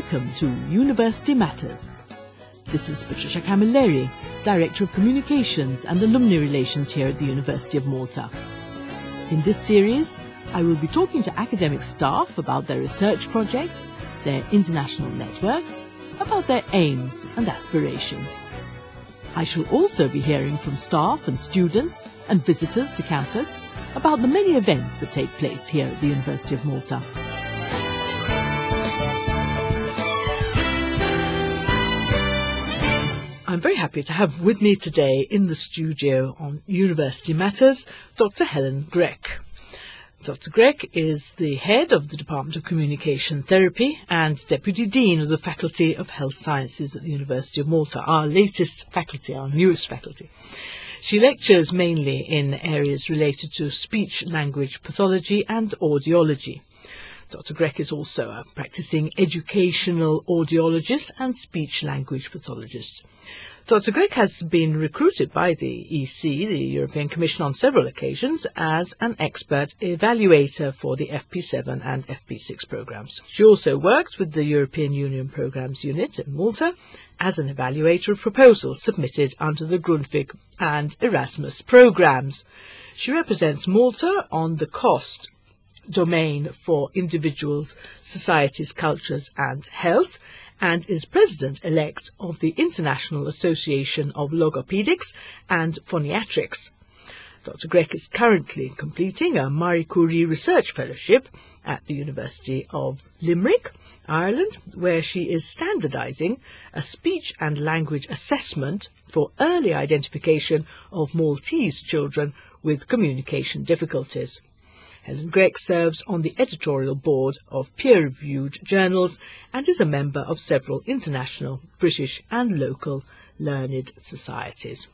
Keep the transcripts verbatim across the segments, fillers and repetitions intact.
Welcome to University Matters. This is Patricia Camilleri, Director of Communications and Alumni Relations here at the University of Malta. In this series, I will be talking to academic staff about their research projects, their international networks, about their aims and aspirations. I shall also be hearing from staff and students and visitors to campus about the many events that take place here at the University of Malta. I'm very happy to have with me today in the studio on University Matters, Doctor Helen Grech. Doctor Grech is the head of the Department of Communication Therapy and Deputy Dean of the Faculty of Health Sciences at the University of Malta, our latest faculty, our newest faculty. She lectures mainly in areas related to speech-language pathology and audiology. Doctor Grech is also a practicing educational audiologist and speech-language pathologist. Doctor Grech has been recruited by the E C, the European Commission, on several occasions as an expert evaluator for the F P seven and F P six programmes. She also worked with the European Union Programmes Unit in Malta as an evaluator of proposals submitted under the Grundtvig and Erasmus programmes. She represents Malta on the cost domain for individuals, societies, cultures and health, and is president-elect of the International Association of Logopedics and Phoniatrics. Doctor Grech is currently completing a Marie Curie Research Fellowship at the University of Limerick, Ireland, where she is standardising a speech and language assessment for early identification of Maltese children with communication difficulties. Helen Grech serves on the editorial board of peer-reviewed journals and is a member of several international, British and local learned societies.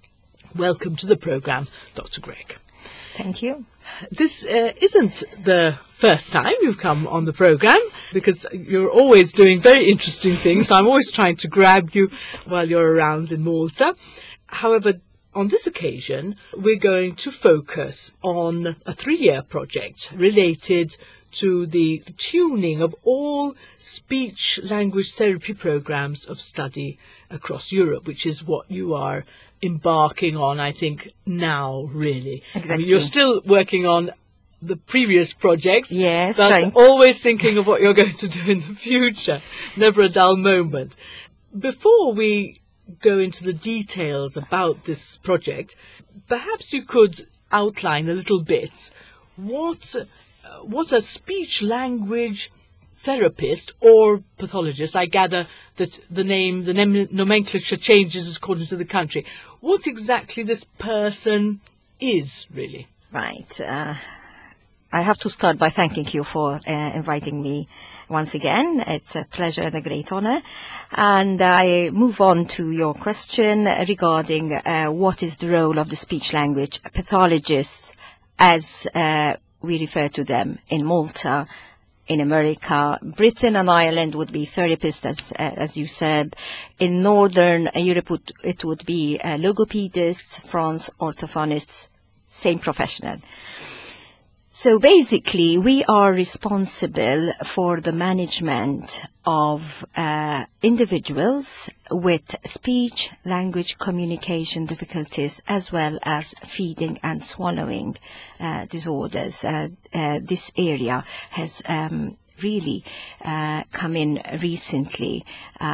Welcome to the programme, Doctor Grech. Thank you. This uh, isn't the first time you've come on the programme, because you're always doing very interesting things, so I'm always trying to grab you while you're around in Malta. However, on this occasion, we're going to focus on a three-year project related to the tuning of all speech-language therapy programmes of study across Europe, which is what you are embarking on, I think, now, really. Exactly. I mean, you're still working on the previous projects, yes, but right. always thinking of what you're going to do in the future. Never a dull moment. Before we go into the details about this project, perhaps you could outline a little bit what what a speech-language therapist or pathologist, I gather that the name, the nomenclature changes according to the country, what exactly this person is, really. Right. Uh, I have to start by thanking you for uh, inviting me once again. It's a pleasure and a great honor. And I move on to your question regarding uh, what is the role of the speech-language pathologists, as uh, we refer to them in Malta. In America, Britain and Ireland would be therapists, as, uh, as you said. In Northern Europe, would, it would be uh, logopedists, France, orthophonists, same professional. So basically, we are responsible for the management of uh, individuals with speech, language, communication difficulties, as well as feeding and swallowing uh, disorders. Uh, uh, this area has um, really uh, come in recently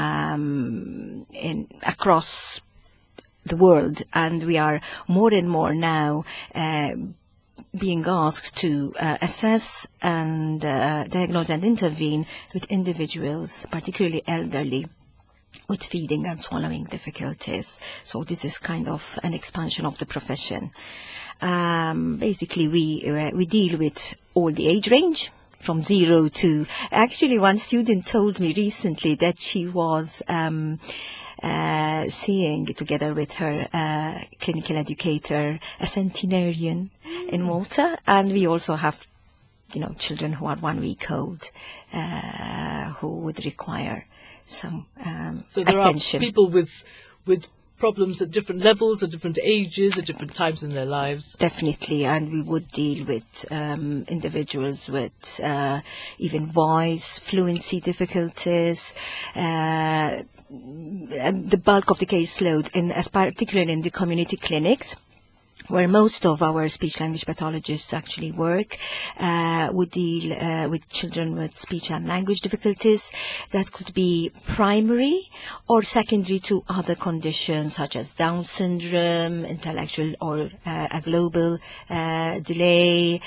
um, in across the world, and we are more and more now uh, being asked to uh, assess and uh, diagnose and intervene with individuals, particularly elderly, with feeding and swallowing difficulties. So this is kind of an expansion of the profession. Um, basically, we uh, we deal with all the age range, from zero to... Actually, one student told me recently that she was um, uh, seeing, together with her uh, clinical educator, a centenarian in Malta, and we also have, you know, children who are one week old uh, who would require some um, so there attention. are people with with problems at different levels, at different ages, at different times in their lives. Definitely, and we would deal with um, individuals with uh, even voice, fluency difficulties, uh, and the bulk of the caseload, in, as particularly in the community clinics, where most of our speech-language pathologists actually work, uh, would deal uh, with children with speech and language difficulties that could be primary or secondary to other conditions such as Down syndrome, intellectual or uh, a global uh, delay,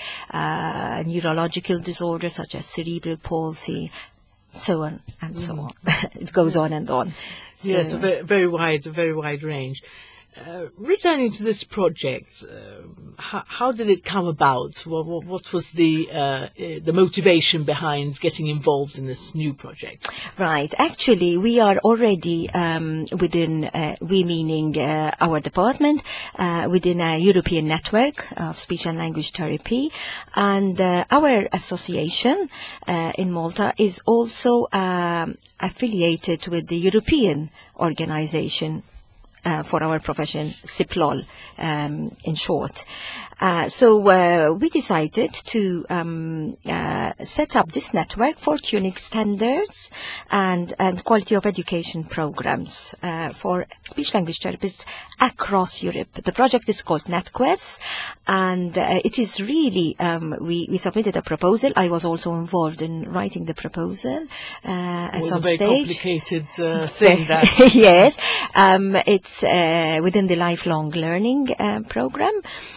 uh, neurological disorders such as cerebral palsy, so on and so on. It goes on and on. So, yes, a very, very wide, a very wide range. Uh, returning to this project, uh, how, how did it come about? What, what, what was the uh, the motivation behind getting involved in this new project? Right. Actually, we are already um, within, uh, we meaning uh, our department, uh, within a European network of speech and language therapy. And uh, our association uh, in Malta is also um, affiliated with the European organization Uh, for our profession, CIPLOL, um, in short. Uh, so uh, we decided to um, uh, set up this network for tuning standards and, and quality of education programs uh, for speech-language therapists across Europe. The project is called NetQuest, and uh, it is really, um, we, we submitted a proposal. I was also involved in writing the proposal uh, at some stage. It was a very complicated uh, thing. That yes, um, it's uh, within the lifelong learning uh, program.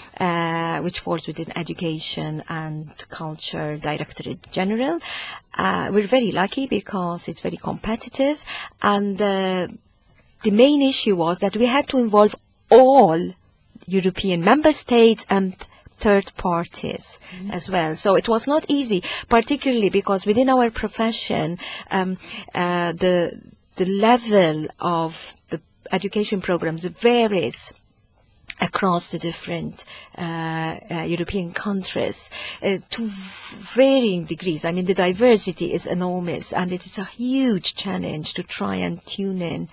Uh, which falls within Education and Culture Directorate General. Uh, we're very lucky because it's very competitive, and uh, the main issue was that we had to involve all European member states and third parties mm-hmm. as well. So it was not easy, particularly because within our profession, um, uh, the the level of the education programs varies across the different uh, uh, European countries uh, to varying degrees. I mean, the diversity is enormous, and it is a huge challenge to try and tune in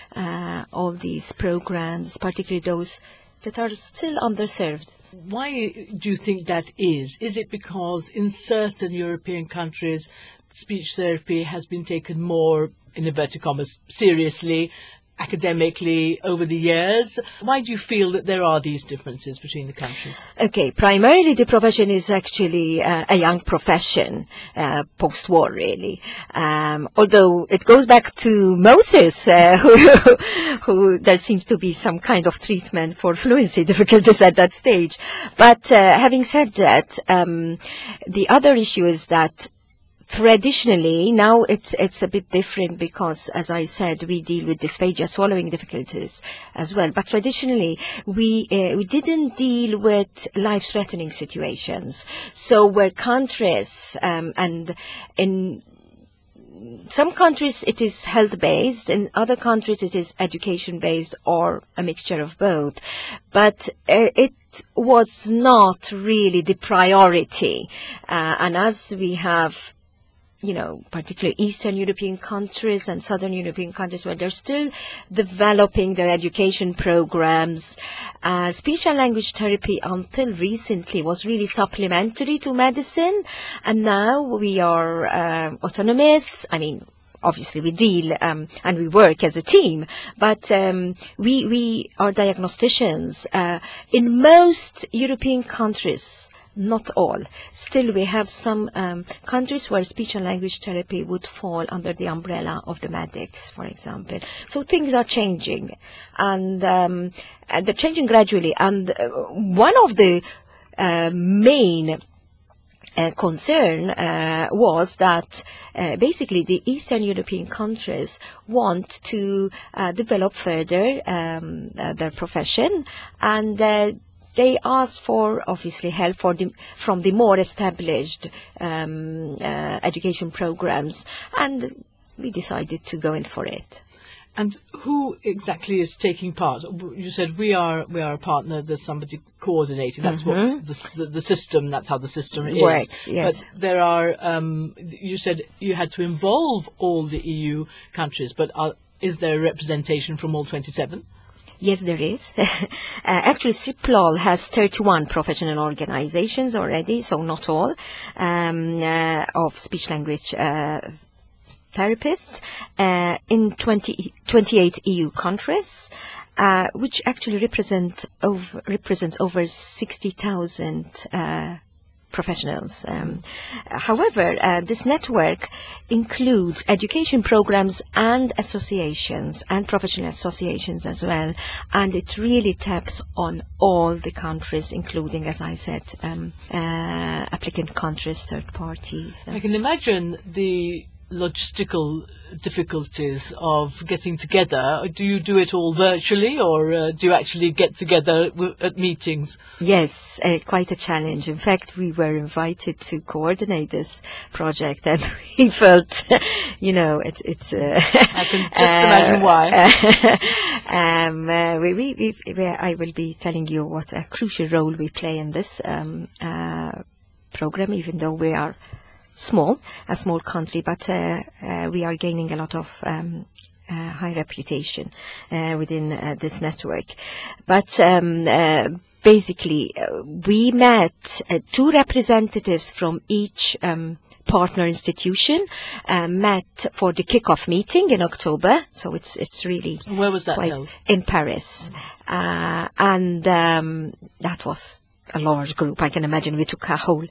uh, all these programs, particularly those that are still underserved. Why do you think that is? Is it because in certain European countries speech therapy has been taken more, in inverted commas, seriously, academically over the years? Why do you feel that there are these differences between the countries? Okay, primarily the profession is actually uh, a young profession, uh, post-war really. Um, although it goes back to Moses, uh, who, who there seems to be some kind of treatment for fluency difficulties at that stage. But uh, having said that, um, the other issue is that traditionally, now it's it's a bit different because, as I said, we deal with dysphagia, swallowing difficulties as well. But traditionally, we uh, we didn't deal with life-threatening situations. So where countries um, and in some countries it is health-based, in other countries it is education-based or a mixture of both. But uh, it was not really the priority, uh, and as we have, you know, particularly Eastern European countries and Southern European countries where they're still developing their education programs. Uh, speech and language therapy until recently was really supplementary to medicine, and now we are uh, autonomous. I mean, obviously we deal um, and we work as a team, but um, we, we are diagnosticians. Uh, in most European countries, not all. Still, we have some um, countries where speech and language therapy would fall under the umbrella of the medics, for example. So things are changing, and, um, and they're changing gradually. And uh, one of the uh, main uh, concern uh, was that uh, basically the Eastern European countries want to uh, develop further um, uh, their profession, and uh, they asked for, obviously, help for the, from the more established um, uh, education programs, and we decided to go in for it. And who exactly is taking part? You said we are we are a partner. There's somebody coordinating. That's mm-hmm. what the, the the system. That's how the system is. Works. Yes. But there are. Um, you said you had to involve all the E U countries, but are, is there representation from all twenty-seven? Yes, there is. uh, actually, CIPLOL has thirty-one professional organizations already, so not all, um, uh, of speech-language uh, therapists uh, in twenty, twenty-eight E U countries, uh, which actually represent over, represents over sixty thousand uh, professionals. Um, however, uh, this network includes education programs and associations and professional associations as well, and it really taps on all the countries, including, as I said, um, uh, applicant countries, third parties. I can imagine the logistical difficulties of getting together. Do you do it all virtually, or uh, do you actually get together w at meetings? Yes, uh, quite a challenge. In fact, we were invited to coordinate this project, and we felt, you know, it's it's. Uh, I can just uh, imagine why. um, uh, we, we, we, we, I will be telling you what a crucial role we play in this um, uh, program, even though we are small, a small country, but uh, uh, we are gaining a lot of um, uh, high reputation uh, within uh, this network. But um, uh, basically, uh, we met uh, two representatives from each um, partner institution, uh, met for the kickoff meeting in October. So it's it's really where was that quite held? In Paris, uh, and um, that was a large group. I can imagine we took a whole,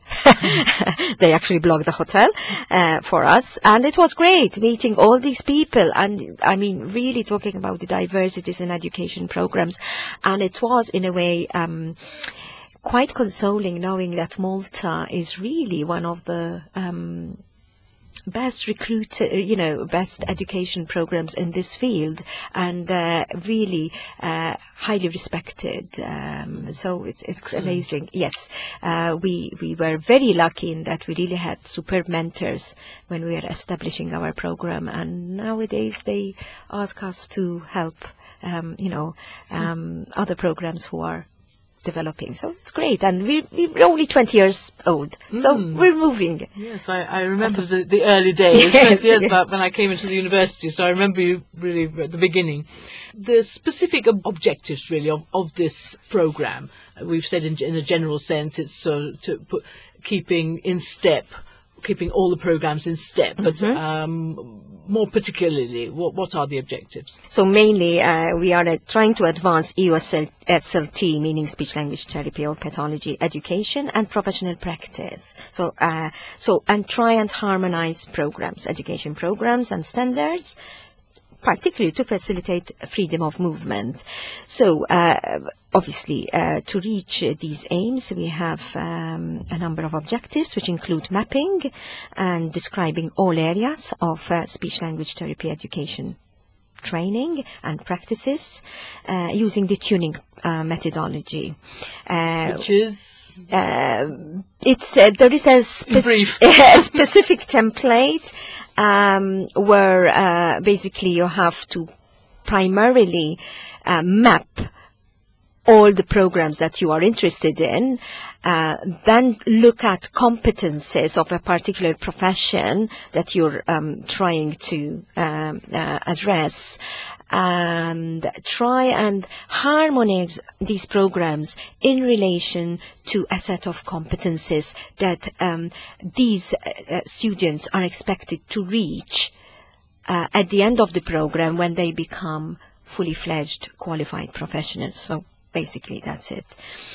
they actually blocked the hotel uh, for us. And it was great meeting all these people. And I mean, really talking about the diversities in education programs. And it was in a way um, quite consoling knowing that Malta is really one of the um, best recruit, you know, best education programs in this field, and uh, really uh, highly respected. Um, so it's it's amazing. Yes, uh, we we were very lucky in that we really had superb mentors when we were establishing our program, and nowadays they ask us to help, um, you know, um, other programs who are developing. So it's great, and we, we're only twenty years old, so mm. we're moving. Yes, I, I remember the, the early days, yes, twenty years yes. back when I came into the university, so I remember you really at the beginning. The specific ob objectives, really, of, of this programme, uh, we've said in, in a general sense, it's uh, to put, keeping in step, keeping all the programmes in step, but mm-hmm. um, more particularly, what, what are the objectives? So mainly, uh, we are uh, trying to advance E U S L T, meaning speech-language therapy or pathology education and professional practice. So, uh, so and try and harmonize programs, education programs and standards, particularly to facilitate freedom of movement. So, uh, obviously, uh, to reach uh, these aims, we have um, a number of objectives, which include mapping and describing all areas of uh, speech-language therapy education training and practices uh, using the tuning uh, methodology. Uh, which is? Uh, it's, uh, there is a, spec a specific template um, where uh, basically you have to primarily uh, map all the programs that you are interested in, uh, then look at competences of a particular profession that you're um, trying to um, uh, address, and try and harmonize these programs in relation to a set of competences that um, these uh, students are expected to reach uh, at the end of the program when they become fully fledged qualified professionals. So basically, that's it.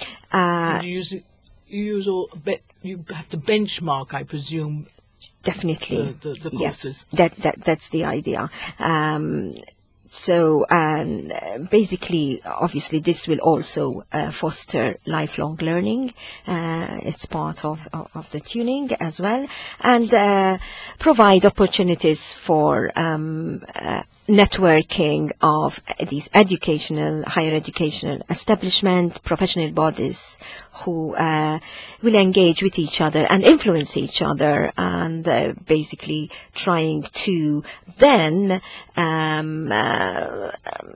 Uh, you use you use all you have to benchmark, I presume. Definitely, the, the, the courses. Yeah, that that that's the idea. Um, so, and uh, basically, obviously, this will also uh, foster lifelong learning. Uh, it's part of, of of the tuning as well, and uh, provide opportunities for um, uh, networking of these educational, higher educational establishment, professional bodies who uh, will engage with each other and influence each other, and uh, basically trying to then um, uh,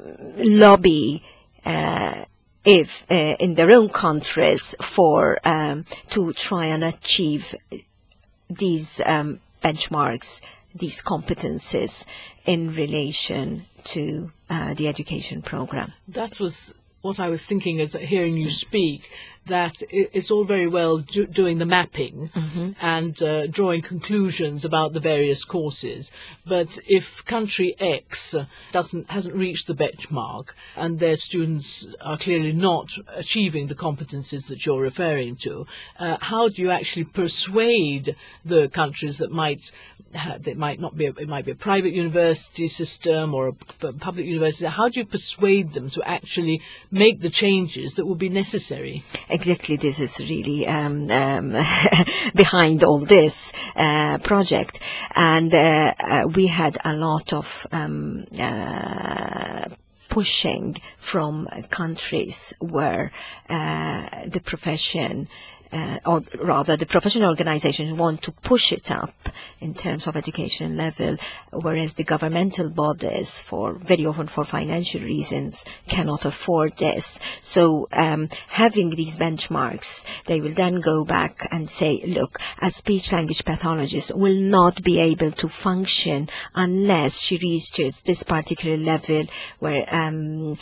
lobby uh, if uh, in their own countries for um, to try and achieve these um, benchmarks, these competences in relation to uh, the education program. That was what I was thinking as hearing you speak, that it's all very well do, doing the mapping mm-hmm. and uh, drawing conclusions about the various courses, but if country X doesn't hasn't reached the benchmark and their students are clearly not achieving the competencies that you're referring to, uh, how do you actually persuade the countries that might it might not be a, it might be a private university system or a public university, how do you persuade them to actually make the changes that will be necessary? Exactly, this is really um, um, behind all this uh, project, and uh, uh, we had a lot of um, uh, pushing from countries where uh, the profession Uh, or rather the professional organizations want to push it up in terms of education level, whereas the governmental bodies, for very often for financial reasons, cannot afford this. So um, having these benchmarks, they will then go back and say, look, a speech-language pathologist will not be able to function unless she reaches this particular level where um,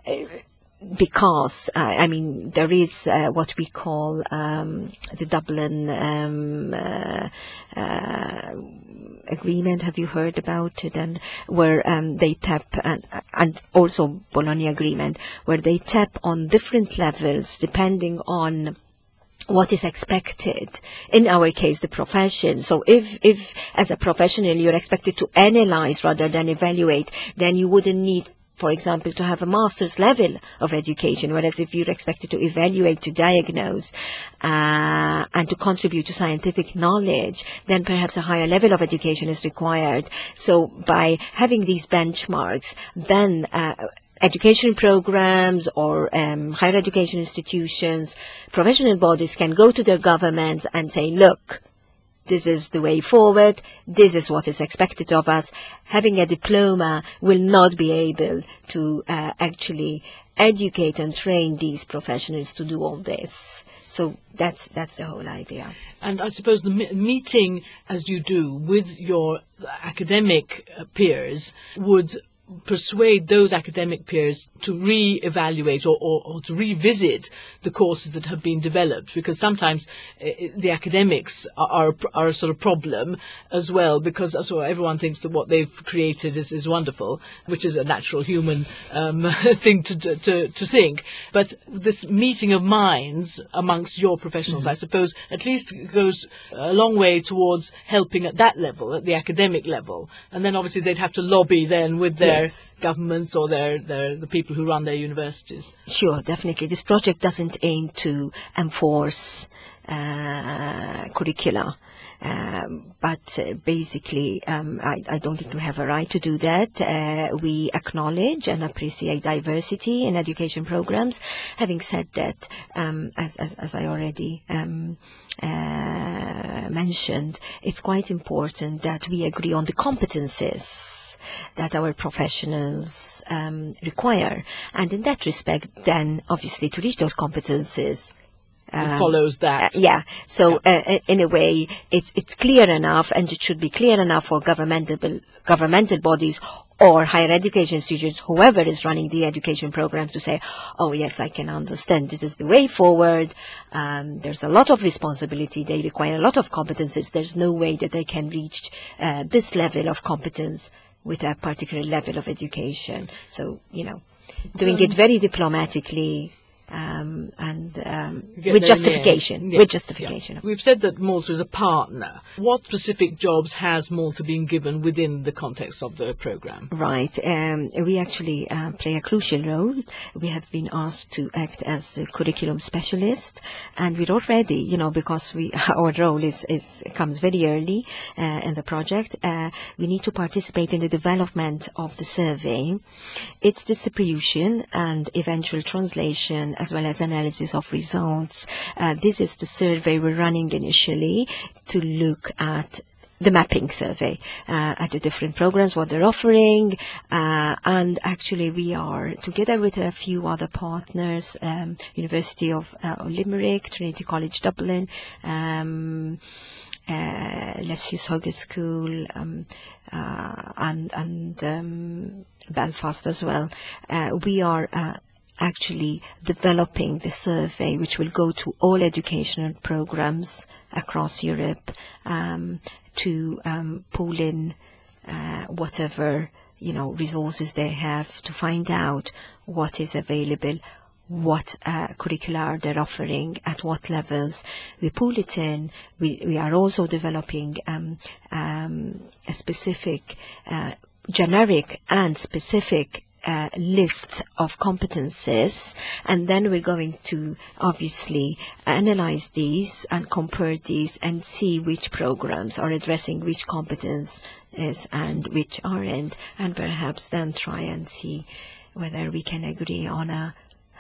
because, uh, I mean, there is uh, what we call um, the Dublin um, uh, uh, agreement. Have you heard about it? And where um, they tap, and, and also Bologna agreement, where they tap on different levels depending on what is expected. In our case, the profession. So if, if as a professional you're expected to analyze rather than evaluate, then you wouldn't need, for example, to have a master's level of education, whereas if you're expected to evaluate, to diagnose, uh, and to contribute to scientific knowledge, then perhaps a higher level of education is required. So by having these benchmarks, then uh, education programs or um, higher education institutions, professional bodies can go to their governments and say, look, this is the way forward, this is what is expected of us. Having a diploma will not be able to uh, actually educate and train these professionals to do all this. So that's that's the whole idea. And I suppose the me- meeting, as you do, with your academic uh, peers would persuade those academic peers to re-evaluate or, or, or to revisit the courses that have been developed, because sometimes uh, the academics are, are, are a sort of problem as well, because so everyone thinks that what they've created is, is wonderful, which is a natural human um, thing to, to, to think. But this meeting of minds amongst your professionals, mm-hmm. I suppose, at least goes a long way towards helping at that level, at the academic level. And then obviously they'd have to lobby then with their Yes. governments or their, their the people who run their universities. Sure, definitely. This project doesn't aim to enforce uh, curricula. Um, but uh, basically, um, I, I don't think we have a right to do that. Uh, we acknowledge and appreciate diversity in education programs. Having said that, um, as, as, as I already um, uh, mentioned, it's quite important that we agree on the competencies that our professionals um, require. And in that respect, then, obviously, to reach those competencies, Um, it follows that. Uh, yeah. So yeah. Uh, in a way, it's it's clear enough, and it should be clear enough for governmental governmental bodies or higher education institutions, whoever is running the education programs, to say, oh yes, I can understand. This is the way forward. Um, there's a lot of responsibility. They require a lot of competences. There's no way that they can reach uh, this level of competence with a particular level of education. So, you know, doing um, it very diplomatically, Um, and um, with justification. Yes. With justification. Yeah. We've said that Malta is a partner. What specific jobs has Malta been given within the context of the programme? Right. Um, we actually uh, play a crucial role. We have been asked to act as the curriculum specialist, and we're already, you know, because we our role is, is comes very early uh, in the project. Uh, we need to participate in the development of the survey, its distribution, and eventual translation, as well as analysis of results. Uh, this is the survey we're running initially to look at the mapping survey, uh, at the different programs, what they're offering, uh, and actually we are, together with a few other partners, um, University of uh, Limerick, Trinity College Dublin, um, uh, Lessius Hogg School, um, uh, and, and um, Belfast as well, uh, we are uh, actually developing the survey, which will go to all educational programs across Europe, um, to um, pull in uh, whatever, you know, resources they have to find out what is available, what uh, curricula they're offering, at what levels. We pull it in. We, we are also developing um, um, a specific, uh, generic and specific Uh, list of competences, and then we're going to obviously analyze these and compare these and see which programs are addressing which competences and which aren't, and perhaps then try and see whether we can agree on a,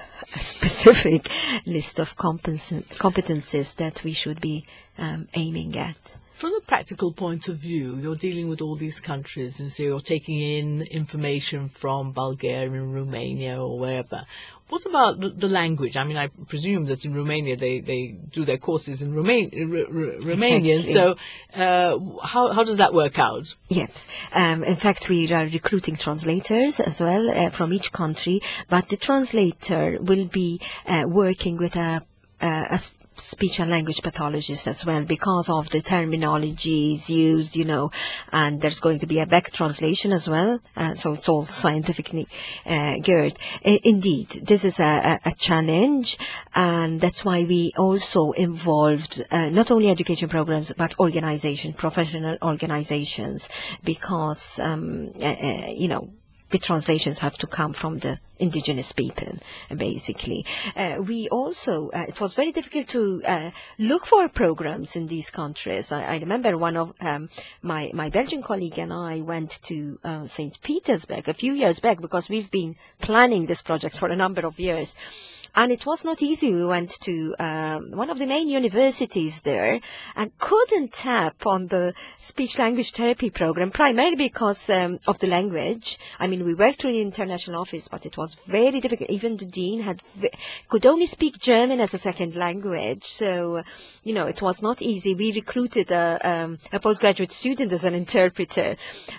a specific list of competences that we should be um, aiming at. From a practical point of view, you're dealing with all these countries, and so you're taking in information from Bulgaria and Romania or wherever. What about the, the language? I mean, I presume that in Romania they, they do their courses in Roman, R- R- Romanian. Exactly. So uh, how, how does that work out? Yes. Um, in fact, we are recruiting translators as well uh, from each country, but the translator will be uh, working with a, uh, a speech and language pathologist as well, because of the terminologies used, you know, and there's going to be a back translation as well, uh, so it's all scientifically uh, geared. I- indeed, this is a, a challenge, and that's why we also involved uh, not only education programs, but organization, professional organizations, because, um, uh, uh, you know, the translations have to come from the indigenous people, basically. Uh, we also, uh, it was very difficult to uh, look for programs in these countries. I, I remember one of um, my, my Belgian colleague and I went to uh, Saint Petersburg a few years back, because we've been planning this project for a number of years. And it was not easy. We went to um, one of the main universities there and couldn't tap on the speech-language therapy program, primarily because um, of the language. I mean, we worked through the international office, but it was very difficult. Even the dean had v- could only speak German as a second language. So, you know, it was not easy. We recruited a, um, a postgraduate student as an interpreter.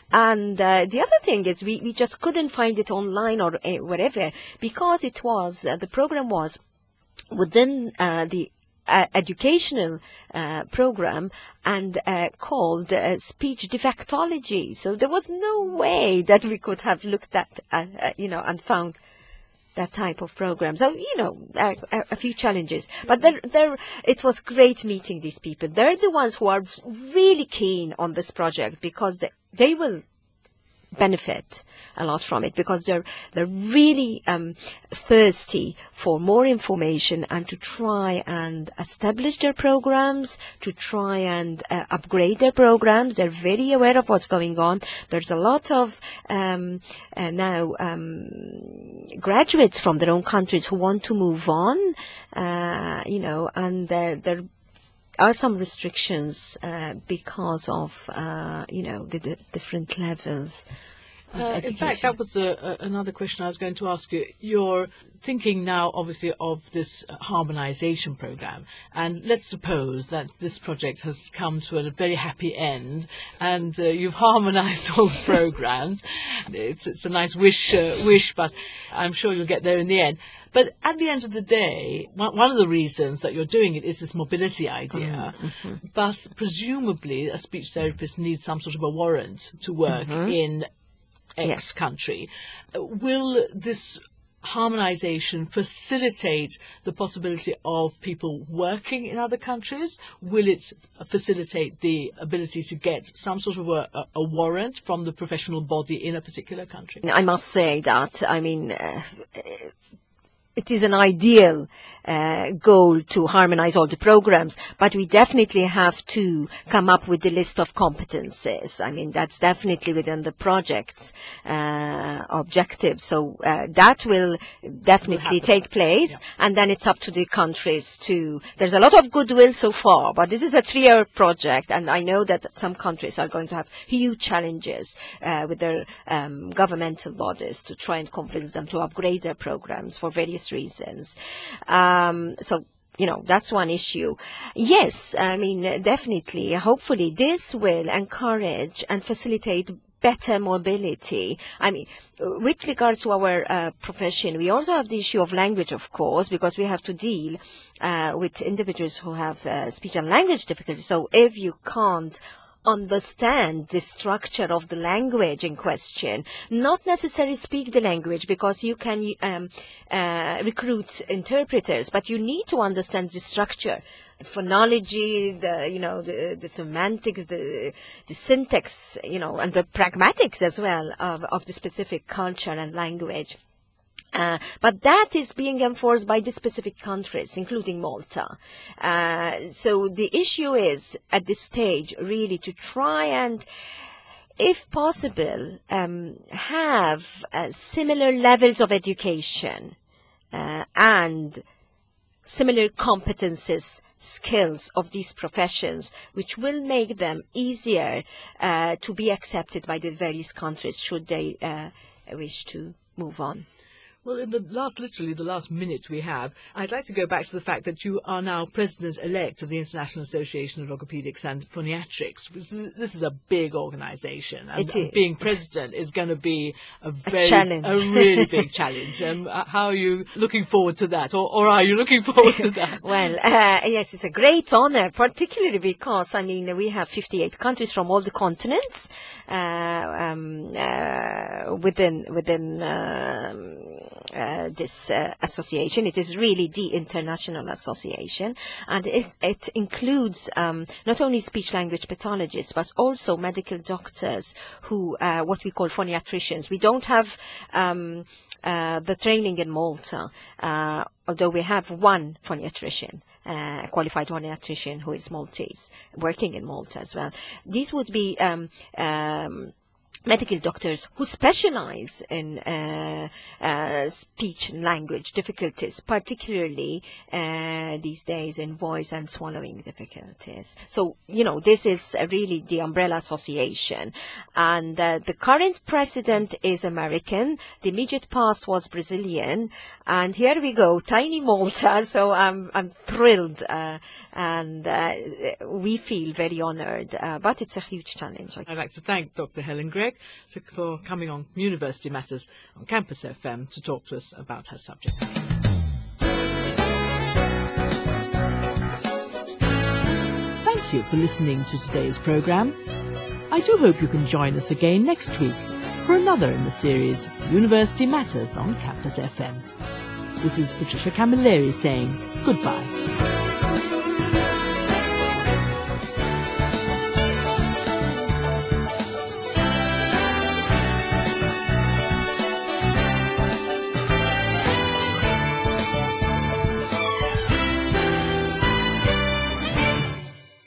And uh, the other thing is we, we just couldn't find it online or uh, whatever, because it was, uh, the program was within uh, the uh, educational uh, program and uh, called uh, speech defectology. So there was no way that we could have looked at, uh, uh, you know, and found that type of program. So, you know, a, a, a few challenges. But there, there, it was great meeting these people. They're the ones who are really keen on this project, because they, they will benefit a lot from it, because they're they're really um, thirsty for more information and to try and establish their programs, to try and uh, upgrade their programs. They're very aware of what's going on. There's a lot of um, uh, now um, graduates from their own countries who want to move on, uh, you know, and uh, they're are some restrictions uh, because of, uh, you know, the, the different levels of Uh, in education. fact, that was a, a, another question I was going to ask you. You're thinking now, obviously, of this uh, harmonization program. And let's suppose that this project has come to a very happy end and uh, you've harmonized all the programs. It's, it's a nice wish, uh, wish, but I'm sure you'll get there in the end. But at the end of the day, one one of the reasons that you're doing it is this mobility idea. Mm-hmm. But presumably a speech therapist needs some sort of a warrant to work mm-hmm. in X yes. country. Will this harmonization facilitate the possibility of people working in other countries? Will it facilitate the ability to get some sort of a, a warrant from the professional body in a particular country? I must say that, I mean, uh, it is an ideal uh, goal to harmonize all the programs, but we definitely have to come up with the list of competences. I mean, that's definitely within the project's uh, objectives. So uh, that will definitely will take place, yeah. And then it's up to the countries to, there's a lot of goodwill so far, but this is a three-year project, and I know that some countries are going to have huge challenges uh, with their um, governmental bodies to try and convince them to upgrade their programs for various reasons. Um, so you know, that's one issue. Yes, I mean, definitely, hopefully this will encourage and facilitate better mobility. I mean, with regard to our uh, profession, we also have the issue of language, of course, because we have to deal uh, with individuals who have uh, speech and language difficulties. So if you can't understand the structure of the language in question, not necessarily speak the language, because you can um, uh, recruit interpreters, but you need to understand the structure, phonology, the, you know, the, the semantics, the, the syntax, you know, and the pragmatics as well of, of the specific culture and language. Uh, but that is being enforced by the specific countries, including Malta. Uh, so the issue is, at this stage, really to try and, if possible, um, have uh, similar levels of education uh, and similar competences, skills of these professions, which will make them easier uh, to be accepted by the various countries should they uh, wish to move on. Well, in the last, literally the last minute we have, I'd like to go back to the fact that you are now president-elect of the International Association of Logopedics and Phoniatrics. This is a big organisation, and it is. Being president is going to be a very, a, challenge. a really big challenge. Um, how are you looking forward to that, or, or are you looking forward to that? Well, uh, yes, it's a great honour, particularly because, I mean, we have fifty-eight countries from all the continents uh, um, uh, within within. Um, Uh, this uh, association. It is really the international association, and it, it includes um, not only speech-language pathologists, but also medical doctors who, uh, what we call phoniatricians. We don't have um, uh, the training in Malta, uh, although we have one phoniatrician. Uh, qualified phoniatrician who is Maltese, working in Malta as well. These would be um, um, medical doctors who specialize in uh, uh, speech and language difficulties, particularly uh, these days in voice and swallowing difficulties. So, you know, this is uh, really the umbrella association. And uh, the current president is American. The immediate past was Brazilian. And here we go, tiny Malta. So I'm, I'm thrilled. Uh, and uh, we feel very honored. Uh, but it's a huge challenge. I'd like to thank Doctor Helen Grech for coming on University Matters on Campus F M to talk to us about her subject. Thank you for listening to today's programme. I do hope you can join us again next week for another in the series University Matters on Campus F M. This is Patricia Camilleri saying goodbye.